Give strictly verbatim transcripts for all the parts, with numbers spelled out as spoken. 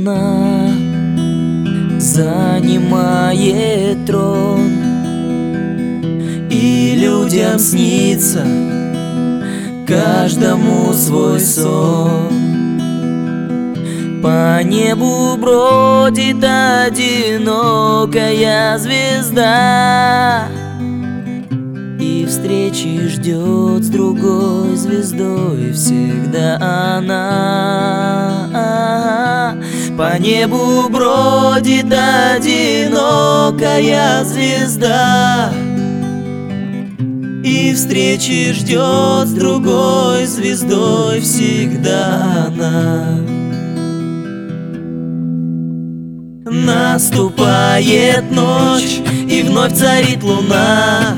она занимает трон, и людям снится каждому свой сон. По небу бродит одинокая звезда, и встречи ждет с другой звездой всегда она. По небу бродит одинокая звезда, и встречи ждет с другой звездой всегда она. Наступает ночь, и вновь царит луна.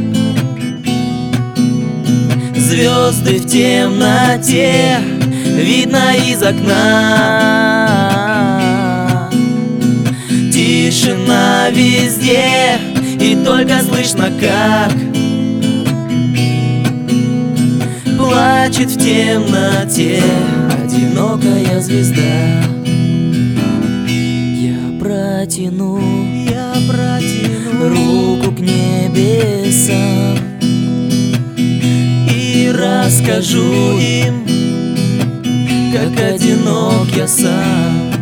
Звезды в темноте видно из окна. Тишина везде, и только слышно, как плачет в темноте одинокая звезда. Я протяну, я протяну руку к небесам и расскажу им, как одинок я сам.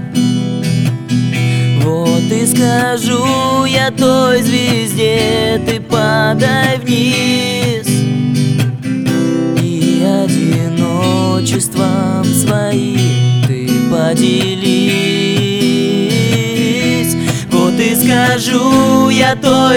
Вот и скажу я той звезде: ты падай вниз, и одиночеством своим ты поделись. Вот и скажу я той